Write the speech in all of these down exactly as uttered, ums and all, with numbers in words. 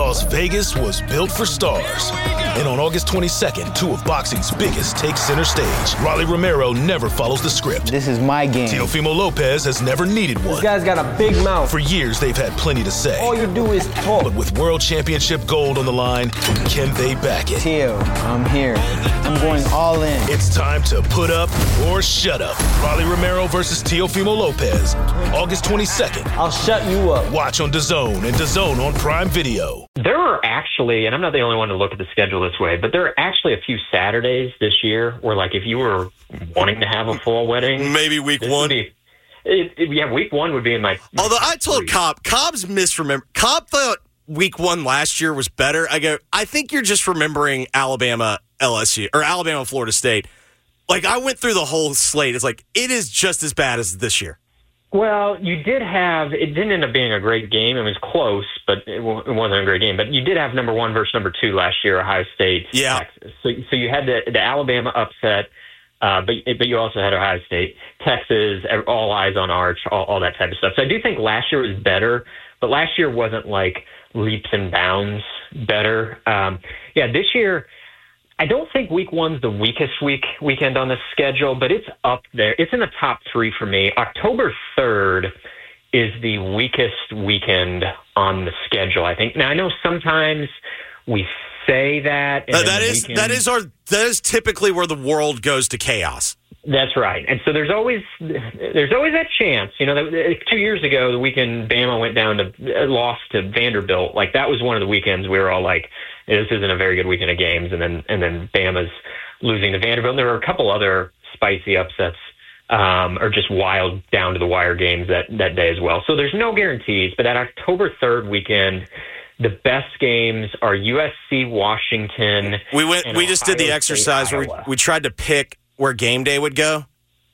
Las Vegas was built for stars. And on August twenty-second, two of boxing's biggest take center stage. Rolly Romero never follows the script. This is my game. Teofimo Lopez has never needed one. This guy's got a big mouth. For years, they've had plenty to say. All you do is talk. But with World Championship gold on the line, can they back it? Teo, I'm here. I'm going all in. It's time to put up or shut up. Rolly Romero versus Teofimo Lopez. August twenty-second. I'll shut you up. Watch on DAZN and DAZN on Prime Video. There are actually, and I'm not the only one to look at the schedule this way, but there are actually a few Saturdays this year where, like, if you were wanting to have a fall wedding, maybe week one. Be, it, it, yeah, week one would be in my. my Although I told Cobb, Cobb's misremember. Cobb thought week one last year was better. I go, I think you're just remembering Alabama, L S U, or Alabama, Florida State. Like, I went through the whole slate. It's like, it is just as bad as this year. Well, you did have, it didn't end up being a great game. It was close, but it, w- it wasn't a great game. But you did have number one versus number two last year, Ohio State, yeah. Texas. So, so you had the, the Alabama upset, uh, but but you also had Ohio State, Texas, all eyes on Arch, all, all that type of stuff. So I do think last year was better, but last year wasn't like leaps and bounds better. Um, yeah, this year, I don't think week one's the weakest week weekend on the schedule, but it's up there. It's in the top three for me. October third is the weakest weekend on the schedule, I think. Now, I know sometimes we say that. Uh, that is weekend, that is our that is typically where the world goes to chaos. That's right. And so there's always there's always that chance. You know, that, two years ago, the weekend Bama went down to lost to Vanderbilt. Like, that was one of the weekends we were all like, this isn't a very good weekend of games. And then and then Bama's losing to Vanderbilt. And there were a couple other spicy upsets um, or just wild down to the wire games that, that day as well. So there's no guarantees. But that October third weekend, the best games are U S C, Washington. We went. We just did the Ohio exercise State, where we, Iowa. we tried to pick where game day would go.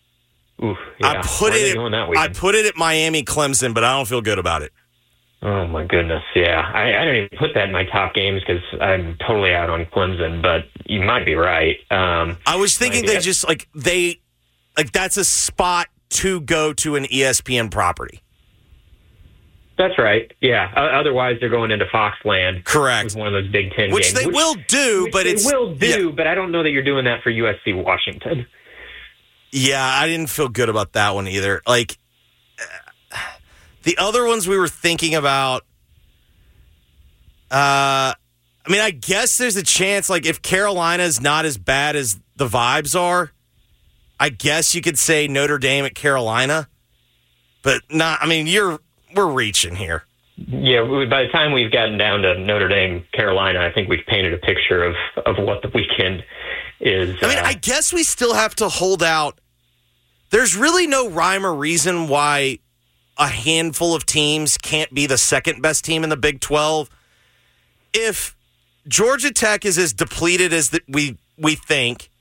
Oof, yeah. I put Where are they it. going that I weekend? put it at Miami, Clemson, but I don't feel good about it. Oh, my goodness, yeah. I, I don't even put that in my top games because I'm totally out on Clemson, but you might be right. Um, I was thinking maybe. they just, like, they, like, that's a spot to go to an E S P N property. That's right, yeah. O- otherwise, they're going into Foxland. Correct. With one of those Big Ten Which games. they will do, which but they it's... will do, yeah. but I don't know that you're doing that for U S C, Washington. Yeah, I didn't feel good about that one either. Like, uh, the other ones we were thinking about, uh, I mean, I guess there's a chance, like, if Carolina's not as bad as the vibes are, I guess you could say Notre Dame at Carolina. But not, I mean, you're we're reaching here. Yeah, we, by the time we've gotten down to Notre Dame, Carolina, I think we've painted a picture of, of what the weekend is. I mean, uh, I guess we still have to hold out. There's really no rhyme or reason why a handful of teams can't be the second best team in the Big twelve. If Georgia Tech is as depleted as the, we we think,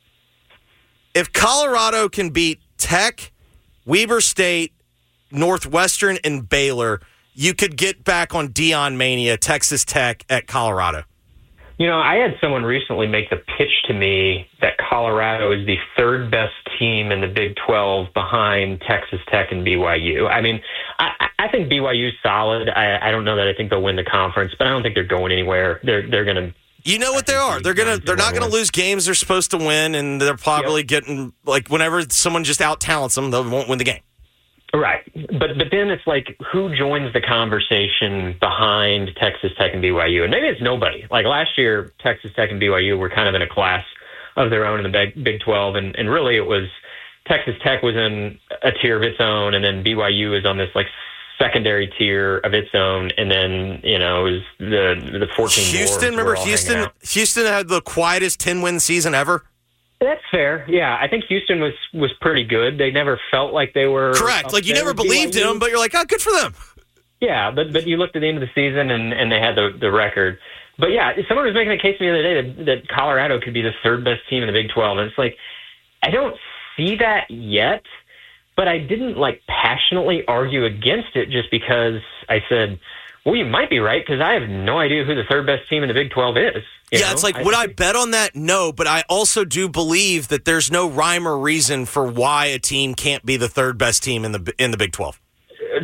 if Colorado can beat Tech, Weber State, Northwestern, and Baylor, you could get back on Deion Mania, Texas Tech at Colorado. You know, I had someone recently make the pitch to me that Colorado is the third best team in the Big twelve behind Texas Tech and B Y U. I mean, I, I think B Y U's solid. I, I don't know that I think they'll win the conference, but I don't think they're going anywhere. They're they're going to. You know what they are. They're gonna. They're not gonna lose games they're supposed to win, and they're probably yep. getting like whenever someone just out talents them, they won't win the game. Right. But but then it's like, who joins the conversation behind Texas Tech and B Y U? And maybe it's nobody. Like last year, Texas Tech and B Y U were kind of in a class of their own in the Big twelve. And, and really it was Texas Tech was in a tier of its own. And then B Y U is on this like secondary tier of its own. And then, you know, it was the, the fourteen Houston, remember Houston? Houston had the quietest ten-win season ever. That's fair. Yeah, I think Houston was, was pretty good. They never felt like they were correct. Like you never believed in them, but you're like, oh, good for them. Yeah, but but you looked at the end of the season and, and they had the the record. But yeah, someone was making a case to me the other day that, that Colorado could be the third best team in the Big twelve, and it's like I don't see that yet. But I didn't like passionately argue against it just because I said, well, you might be right because I have no idea who the third best team in the Big twelve is. You yeah, know? it's like, I would think- I bet on that? No, but I also do believe that there's no rhyme or reason for why a team can't be the third best team in the in the Big twelve.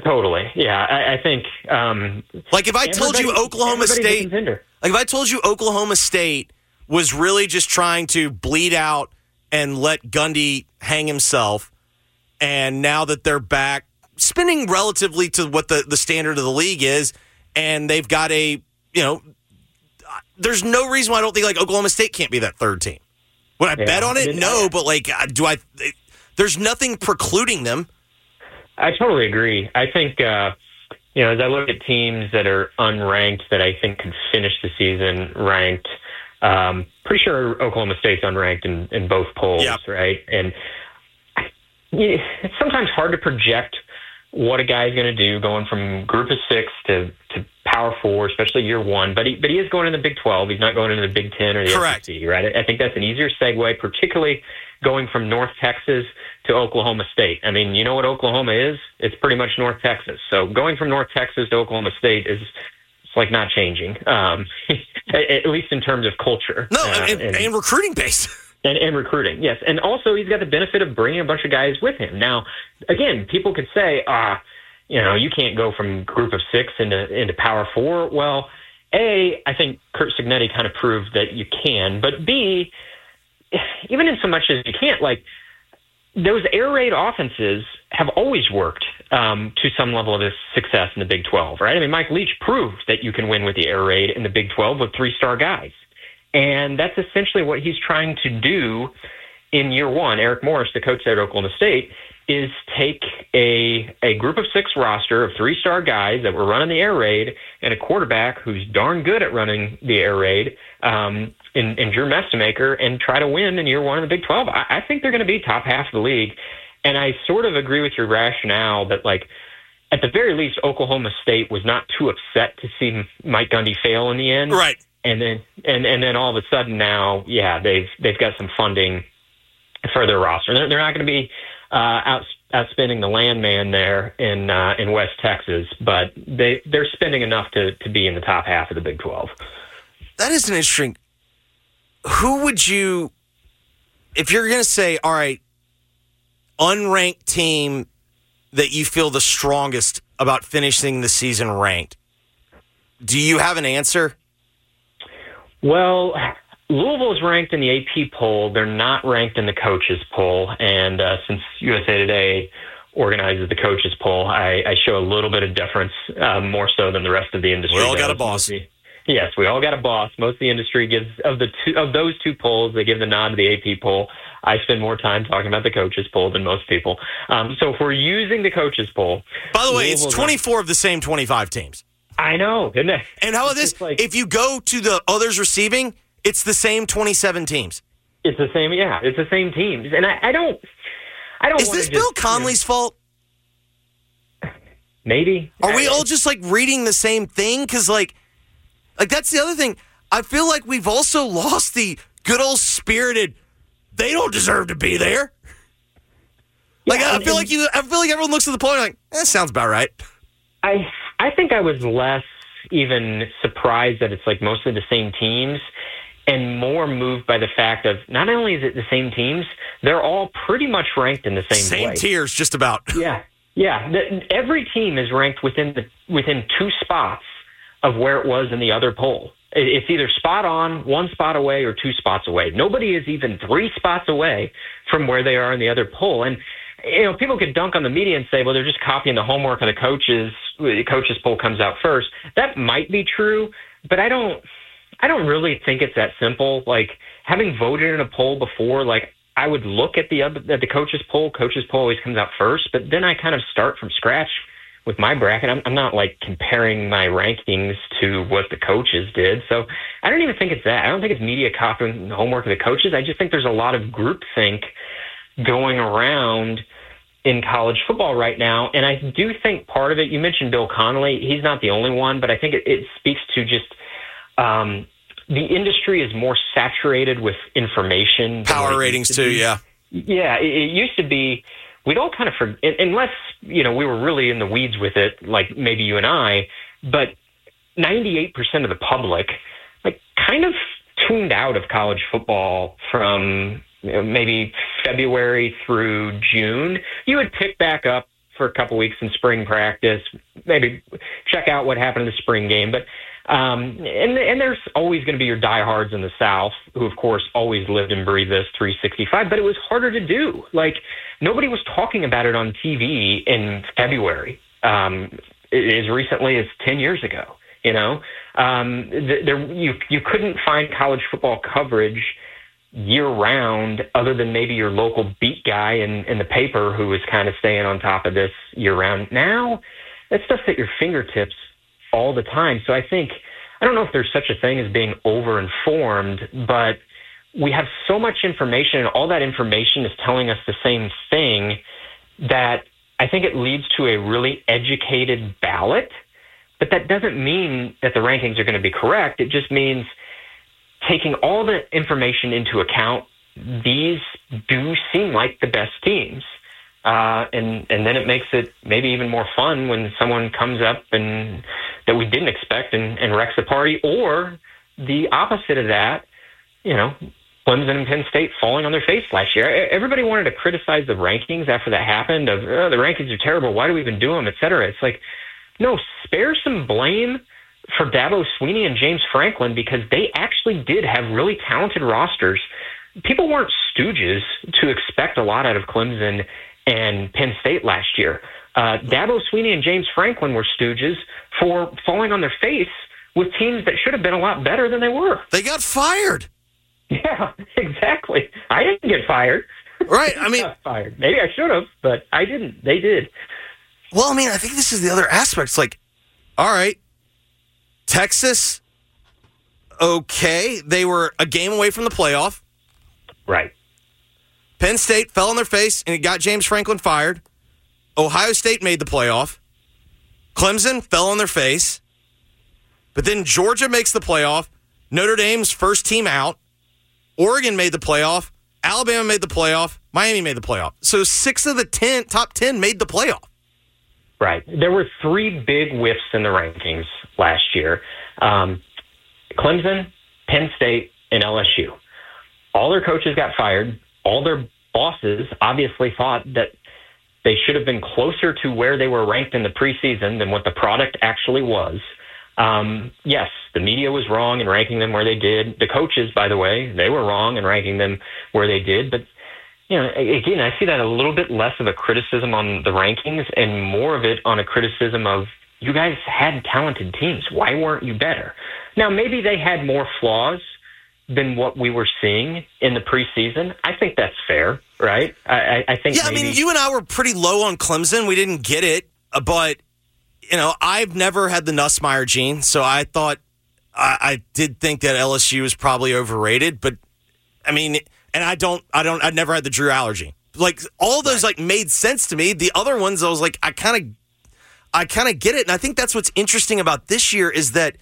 Totally. Yeah, I, I think. Um, like if I told you Oklahoma State, like if I told you Oklahoma State was really just trying to bleed out and let Gundy hang himself, and now that they're back, spinning relatively to what the, the standard of the league is, and they've got a, you know, there's no reason why I don't think like Oklahoma State can't be that third team. Would I yeah, bet on it? No, but like, do I? There's nothing precluding them. I totally agree. I think, uh, you know, as I look at teams that are unranked that I think could finish the season ranked, um, pretty sure Oklahoma State's unranked in, in both polls, yep. right? And you know, it's sometimes hard to project what a guy's going to do going from group of six to, to power four, especially year one. But he, but he is going in the Big twelve. He's not going into the Big ten or the Correct. S E C, right? I think that's an easier segue, particularly going from North Texas to Oklahoma State. I mean, you know what Oklahoma is? It's pretty much North Texas. So going from North Texas to Oklahoma State is it's like not changing, um, at least in terms of culture. No, uh, and, and, and recruiting base. And, and recruiting, yes. And also he's got the benefit of bringing a bunch of guys with him. Now, again, people could say, ah, you know, you can't go from group of six into, into power four. Well, A, I think Curt Cignetti kind of proved that you can. But B, even in so much as you can't, like, those air raid offenses have always worked um, to some level of success in the Big twelve, right? I mean, Mike Leach proved that you can win with the air raid in the Big twelve with three-star guys. And that's essentially what he's trying to do in year one. Eric Morris, the coach at Oklahoma State, is take a a group of six roster of three-star guys that were running the air raid and a quarterback who's darn good at running the air raid um, in, in Drew Messamaker and try to win in year one of the Big twelve. I, I think they're going to be top half of the league. And I sort of agree with your rationale that, like, at the very least, Oklahoma State was not too upset to see Mike Gundy fail in the end. Right. And then, and, and then all of a sudden now, yeah, they've they've got some funding for their roster. They're, they're not going to be uh, out outspending the landman there in uh, in West Texas, but they they're spending enough to to be in the top half of the Big twelve. That is an interesting. Who would you, if you're going to say, all right, unranked team that you feel the strongest about finishing the season ranked? Do you have an answer? Well, Louisville is ranked in the A P poll. They're not ranked in the coaches poll. And uh, since U S A Today organizes the coaches poll, I, I show a little bit of deference, uh, more so than the rest of the industry. We all does. got a boss. Yes, we all got a boss. Most of the industry gives of the two of those two polls, they give the nod to the A P poll. I spend more time talking about the coaches poll than most people. Um, so if we're using the coaches poll, by the way, Louisville's it's twenty-four of the same twenty-five teams. I know, isn't it? And how about this? Like, if you go to the others receiving, it's the same twenty-seven teams. It's the same, yeah. It's the same teams, and I, I don't, I don't. Is this Bill just, Conley's you know, fault? Maybe. Are I, we all just like reading the same thing? Because like, like that's the other thing. I feel like we've also lost the good old spirited. They don't deserve to be there. Like yeah, I, I feel and, like you. I feel like everyone looks at the poll and like, that sounds about right. I I think I was less even surprised that it's like mostly the same teams, and more moved by the fact of not only is it the same teams, they're all pretty much ranked in the same same way. tiers, just about. Yeah, yeah. The, every team is ranked within the within two spots of where it was in the other poll. It's either spot on, one spot away, or two spots away. Nobody is even three spots away from where they are in the other poll. And you know, people could dunk on the media and say, well, they're just copying the homework of the coaches. The coaches poll comes out first. That might be true, but I don't, I don't really think it's that simple. Like having voted in a poll before, like I would look at the other, at the coaches poll. Coaches poll always comes out first, but then I kind of start from scratch with my bracket. I'm, I'm not like comparing my rankings to what the coaches did. So I don't even think it's that. I don't think it's media copying the homework of the coaches. I just think there's a lot of groupthink going around in college football right now. And I do think part of it, you mentioned Bill Connelly. He's not the only one, but I think it, it speaks to just um, the industry is more saturated with information. Power ratings too, yeah. Yeah, it, it used to be, we'd all kind of forget, unless, you know, we were really in the weeds with it, like maybe you and I, but ninety-eight percent of the public, like, kind of tuned out of college football from, you know, maybe February through June. You would pick back up for a couple weeks in spring practice, maybe check out what happened in the spring game. But um, and and there's always going to be your diehards in the South who, of course, always lived and breathed this three sixty-five. But it was harder to do. Like nobody was talking about it on T V in February, um, as recently as ten years ago. You know, um, there you you couldn't find college football coverage year round other than maybe your local beat guy in, in the paper who was kind of staying on top of this year round. Now, that stuff's at your fingertips all the time. So I think, I don't know if there's such a thing as being over-informed, but we have so much information, and all that information is telling us the same thing, that I think it leads to a really educated ballot. But that doesn't mean that the rankings are going to be correct. It just means taking all the information into account, these do seem like the best teams. Uh, and, and then it makes it maybe even more fun when someone comes up and that we didn't expect and, and wrecks the party, or the opposite of that, you know, Clemson and Penn State falling on their face last year. Everybody wanted to criticize the rankings after that happened of, oh, the rankings are terrible, why do we even do them, et cetera. It's like, no, spare some blame for Dabo Swinney and James Franklin, because they actually did have really talented rosters. People weren't stooges to expect a lot out of Clemson and Penn State last year. Uh, Dabo Swinney and James Franklin were stooges for falling on their face with teams that should have been a lot better than they were. They got fired. Yeah, exactly. I didn't get fired. Right. I mean, got fired. Maybe I should have, but I didn't. They did. Well, I mean, I think this is the other aspect. It's like, all right, Texas, okay, they were a game away from the playoff. Right. Penn State fell on their face and it got James Franklin fired. Ohio State made the playoff. Clemson fell on their face. But then Georgia makes the playoff. Notre Dame's first team out. Oregon made the playoff. Alabama made the playoff. Miami made the playoff. So six of the ten, top ten made the playoff. Right. There were three big whiffs in the rankings last year. Um, Clemson, Penn State, and L S U. All their coaches got fired. All their bosses obviously thought that they should have been closer to where they were ranked in the preseason than what the product actually was. Um, yes, the media was wrong in ranking them where they did. The coaches, by the way, they were wrong in ranking them where they did. But you know, again, I see that a little bit less of a criticism on the rankings and more of it on a criticism of, you guys had talented teams. Why weren't you better? Now, maybe they had more flaws than what we were seeing in the preseason. I think that's fair, right? I, I think. Yeah, maybe- I mean, you and I were pretty low on Clemson. We didn't get it, but you know, I've never had the Nussmeier gene, so I thought I, I did think that L S U was probably overrated. But I mean. And I don't, I don't, I never had the Drew allergy. Like all of those, right. like made sense to me. The other ones, I was like, I kind of, I kind of get it. And I think that's what's interesting about this year is that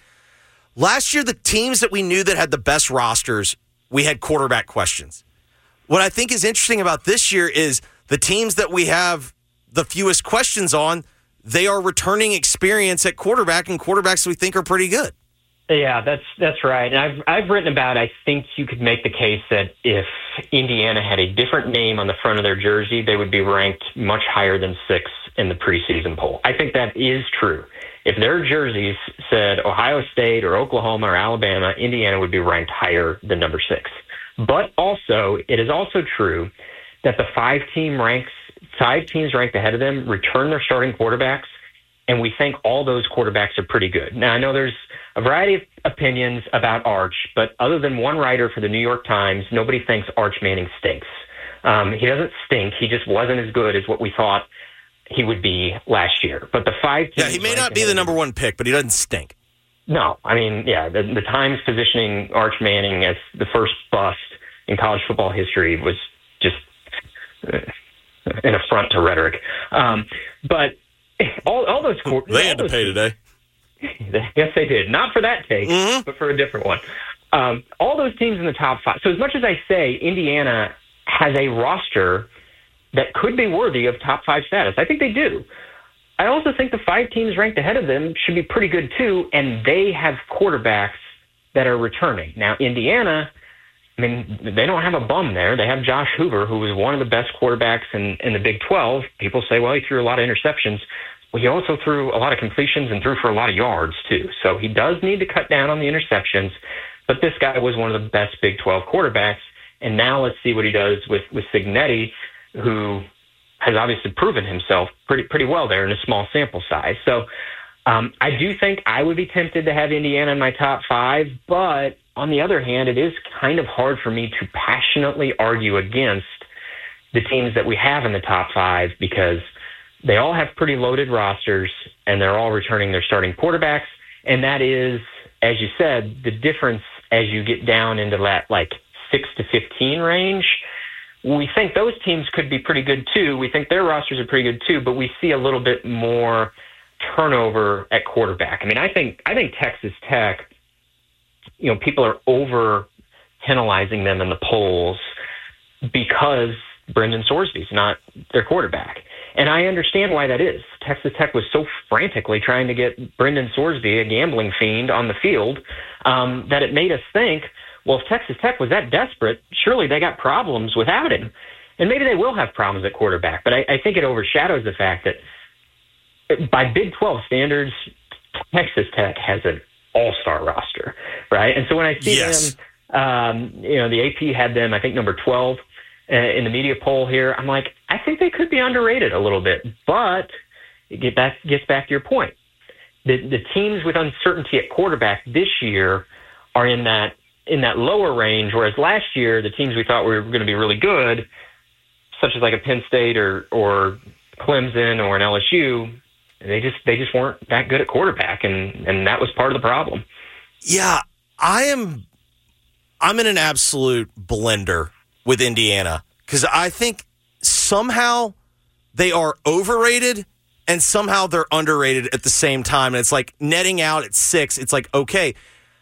last year the teams that we knew that had the best rosters, we had quarterback questions. What I think is interesting about this year is the teams that we have the fewest questions on, they are returning experience at quarterback and quarterbacks we think are pretty good. Yeah, that's that's right. And I've I've written about, I think you could make the case that if Indiana had a different name on the front of their jersey, they would be ranked much higher than six in the preseason poll. I think that is true. If their jerseys said Ohio State or Oklahoma or Alabama, Indiana would be ranked higher than number six. But also, it is also true that the five team ranks, five teams ranked ahead of them return their starting quarterbacks, and we think all those quarterbacks are pretty good. Now, I know there's a variety of opinions about Arch, but other than one writer for the New York Times, nobody thinks Arch Manning stinks. Um, he doesn't stink. He just wasn't as good as what we thought he would be last year. But the five teams... Yeah, he may not be the number one pick, but he doesn't stink. No, I mean, yeah, the, the Times positioning Arch Manning as the first bust in college football history was just uh, an affront to rhetoric. Um, but all, all those... They had to pay today. Yes, they did. Not for that take, mm-hmm. but for a different one. Um, all those teams in the top five. So as much as I say Indiana has a roster that could be worthy of top five status, I think they do. I also think the five teams ranked ahead of them should be pretty good too, and they have quarterbacks that are returning. Now, Indiana, I mean, they don't have a bum there. They have Josh Hoover, who was one of the best quarterbacks in, in the Big twelve. People say, well, he threw a lot of interceptions. Well, he also threw a lot of completions and threw for a lot of yards, too. So he does need to cut down on the interceptions. But this guy was one of the best Big twelve quarterbacks. And now let's see what he does with, with Cignetti, who has obviously proven himself pretty pretty well there in a small sample size. So um, I do think I would be tempted to have Indiana in my top five, but on the other hand, it is kind of hard for me to passionately argue against the teams that we have in the top five because they all have pretty loaded rosters and they're all returning their starting quarterbacks. And that is, as you said, the difference as you get down into that like six to fifteen range. We think those teams could be pretty good too. We think their rosters are pretty good too, but we see a little bit more turnover at quarterback. I mean, I think I think Texas Tech, you know, people are over penalizing them in the polls because Brendan Sorsby's not their quarterback. And I understand why that is. Texas Tech was so frantically trying to get Brendan Sorsby, a gambling fiend, on the field um, that it made us think, well, if Texas Tech was that desperate, surely they got problems without him. And maybe they will have problems at quarterback. But I, I think it overshadows the fact that by Big twelve standards, Texas Tech has an all-star roster, right? And so when I see yes. them, um, you know, the A P had them, I think, number twelve uh, in the media poll here. I'm like, I think they could be underrated a little bit. But it get back, gets back to your point. The, the teams with uncertainty at quarterback this year are in that in that lower range, whereas last year the teams we thought were going to be really good, such as like a Penn State or or Clemson or an L S U, they just they just weren't that good at quarterback, and and that was part of the problem. Yeah, I am. I'm in an absolute blender with Indiana because I think somehow they are overrated and somehow they're underrated at the same time. And it's like netting out at six. It's like, okay,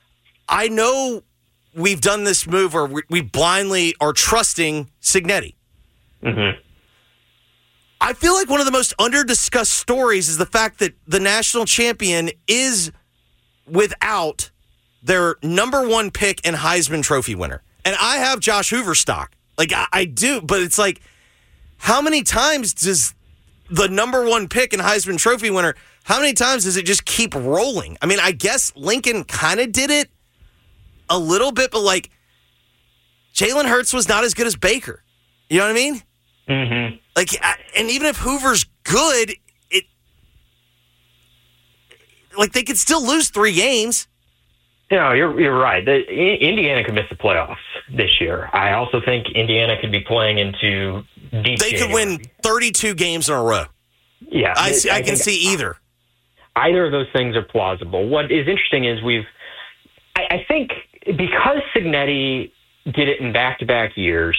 I know we've done this move where we, we blindly are trusting Cignetti. Mm-hmm. I feel like one of the most under-discussed stories is the fact that the national champion is without their number one pick and Heisman Trophy winner. And I have Josh Hoover stock. Like, I, I do, but it's like, how many times does the number one pick and Heisman Trophy winner, how many times does it just keep rolling? I mean, I guess Lincoln kind of did it a little bit, but like, Jalen Hurts was not as good as Baker. You know what I mean? Mm-hmm. Like, and even if Hoover's good, it like they could still lose three games. No, you're you're right. The, Indiana could miss the playoffs this year. I also think Indiana could be playing into deep. They could January. win thirty-two games in a row. Yeah, I see, I, I can think see either. Either of those things are plausible. What is interesting is we've. I, I think because Cignetti did it in back-to-back years.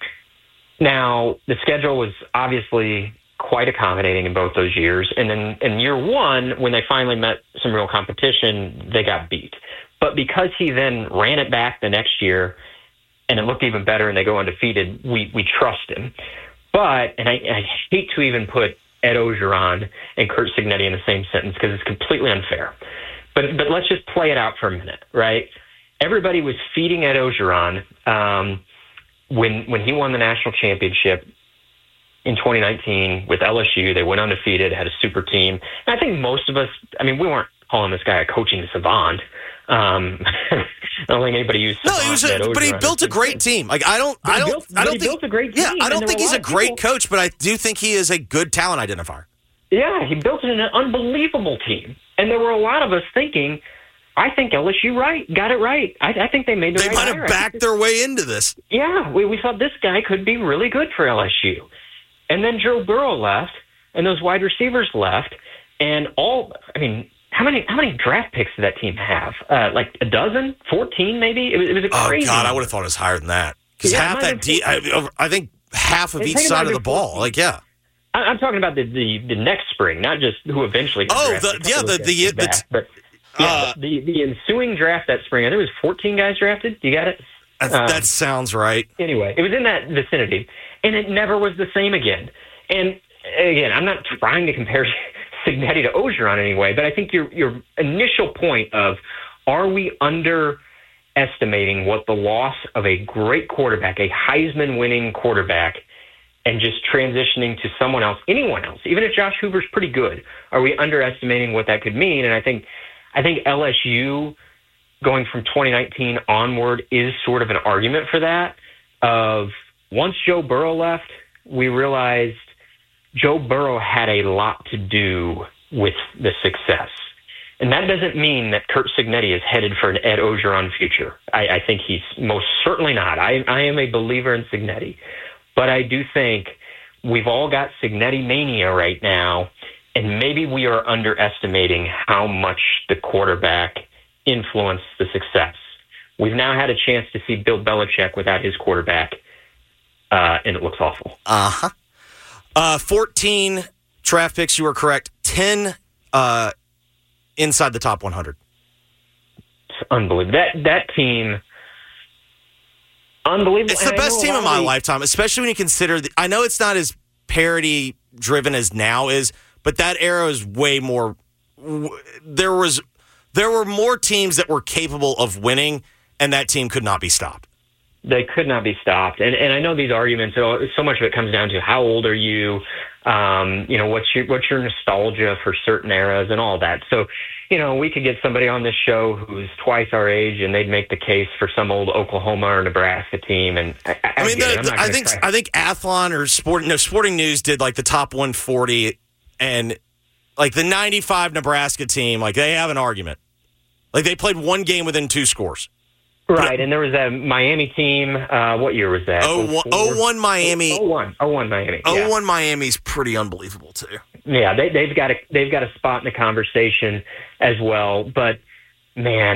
Now, the schedule was obviously quite accommodating in both those years. And then in year one, when they finally met some real competition, they got beat. But because he then ran it back the next year and it looked even better and they go undefeated, we, we trust him. But, and I, I hate to even put Ed Orgeron and Curt Cignetti in the same sentence because it's completely unfair. But but let's just play it out for a minute, right? Everybody was feeding Ed Orgeron um, when when he won the national championship in twenty nineteen with L S U. They went undefeated, had a super team. And I think most of us, I mean, we weren't calling this guy a coaching savant. Um, I don't think anybody used. No, he was, a, but he built a great team. Like I don't, I don't, built, I don't he think. Built a great team, yeah, I don't think he's a, a great people, coach, but I do think he is a good talent identifier. Yeah, he built an unbelievable team, and there were a lot of us thinking, I think L S U right got it right. I, I think they made the they right hire. They might have backed their way into this. Yeah, we we thought this guy could be really good for L S U, and then Joe Burrow left, and those wide receivers left, and all. I mean. How many how many draft picks did that team have? Uh, like a dozen, fourteen, maybe. It was, it was a crazy. Oh God, I would have thought it was higher than that because yeah, half that. De- I, I think half of each side of the ball. Like yeah, I, I'm talking about the, the, the next spring, not just who eventually. Oh, the, yeah, the the, the, back, but yeah, uh, the the ensuing draft that spring. I think it was fourteen guys drafted. You got it. Uh, that sounds right. Anyway, it was in that vicinity, and it never was the same again. And again, I'm not trying to compare Cignetti to Orgeron anyway, but I think your your initial point of are we under underestimating what the loss of a great quarterback, a Heisman-winning quarterback, and just transitioning to someone else, anyone else, even if Josh Hoover's pretty good, are we underestimating what that could mean? And I think, I think L S U going from twenty nineteen onward is sort of an argument for that. Of once Joe Burrow left, we realized Joe Burrow had a lot to do with the success. And that doesn't mean that Curt Cignetti is headed for an Ed Orgeron future. I, I think he's most certainly not. I, I am a believer in Cignetti. But I do think we've all got Cignetti mania right now, and maybe we are underestimating how much the quarterback influenced the success. We've now had a chance to see Bill Belichick without his quarterback, uh, and it looks awful. Uh-huh. Uh, fourteen draft picks, you were correct. ten uh, inside the top one hundred. It's unbelievable. That, that team... Unbelievable. It's the and best team of my the, lifetime, especially when you consider, the, I know it's not as parity driven as now is, but that era is way more, there was, there were more teams that were capable of winning, and that team could not be stopped. They could not be stopped. And and I know these arguments, so much of it comes down to how old are you, um, you know, what's your, what's your nostalgia for certain eras and all that. So, you know, we could get somebody on this show who's twice our age, and they'd make the case for some old Oklahoma or Nebraska team. And I, I, I mean, the, the, I think I think Athlon or Sport, no, Sporting News did like the top one forty, and like the ninety-five Nebraska team, like they have an argument. Like they played one game within two scores. Right, and there was a Miami team. Uh, what year was that? oh one Miami. oh one oh one Miami. oh one Miami's pretty unbelievable too. Yeah, they, they've got a they've got a spot in the conversation as well. But man,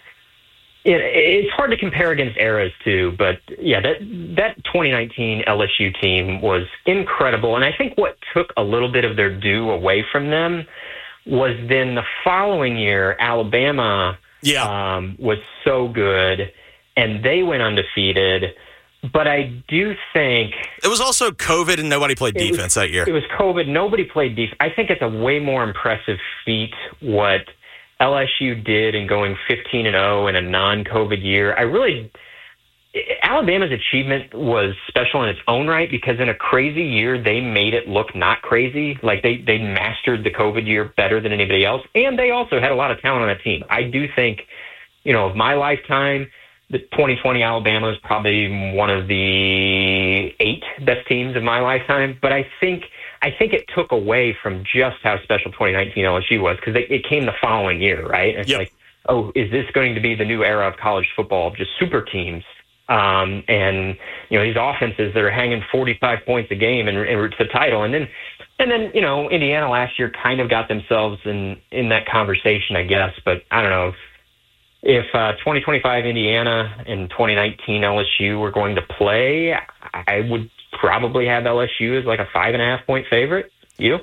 it, it's hard to compare against eras too. But yeah, that that twenty nineteen L S U team was incredible, and I think what took a little bit of their due away from them was then the following year, Alabama. Yeah, um, was so good, and they went undefeated. But I do think it was also COVID, and nobody played defense was, that year. It was COVID. Nobody played defense. I think it's a way more impressive feat what L S U did in going fifteen and oh in a non-COVID year. I really Alabama's achievement was special in its own right because in a crazy year, they made it look not crazy. Like they, they mastered the COVID year better than anybody else. And they also had a lot of talent on that team. I do think, you know, of my lifetime, the twenty twenty Alabama is probably one of the eight best teams of my lifetime. But I think, I think it took away from just how special twenty nineteen L S U was because it came the following year, right? It's yep. like, oh, is this going to be the new era of college football, just super teams? Um, and, you know, these offenses that are hanging forty-five points a game and, and it's the title. And then, and then, you know, Indiana last year kind of got themselves in, in that conversation, I guess. But I don't know if, if uh, twenty twenty-five Indiana and twenty nineteen L S U were going to play, I would probably have L S U as like a five and a half point favorite. You?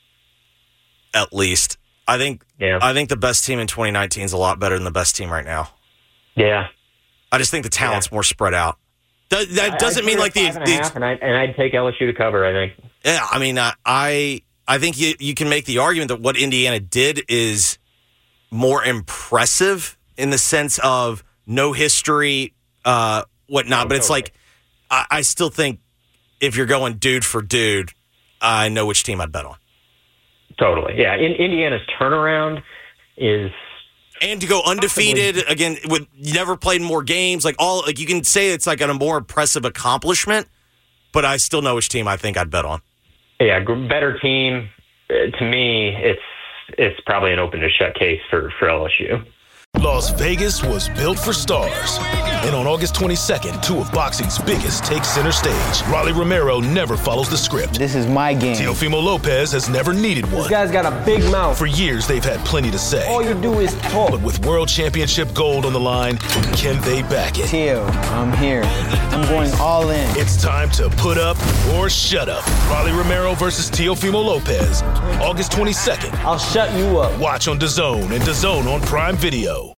At least. I think, yeah. I think the best team in twenty nineteen is a lot better than the best team right now. Yeah. I just think the talent's yeah. more spread out. That, that doesn't I'd mean like the, and, the half and, I, and I'd take L S U to cover. I think. Yeah, I mean, I I, I think you you can make the argument that what Indiana did is more impressive in the sense of no history, uh, whatnot. Oh, but it's totally. like I, I still think if you're going dude for dude, I know which team I'd bet on. Totally, yeah. In, Indiana's turnaround is. And to go undefeated possibly. again, with you never played more games, like all like you can say it's like a more impressive accomplishment, but I still know which team I think I'd bet on. Yeah, better team. Uh, to me, it's it's probably an open to shut case for, for L S U. Las Vegas was built for stars. And on August twenty-second, two of boxing's biggest take center stage. Rolly Romero never follows the script. This is my game. Teofimo Lopez has never needed one. This guy's got a big mouth. For years, they've had plenty to say. All you do is talk. But with world championship gold on the line, can they back it? Teo, I'm here. I'm going all in. It's time to put up or shut up. Rolly Romero versus Teofimo Lopez. August twenty-second. I'll shut you up. Watch on DAZN and DAZN on Prime Video.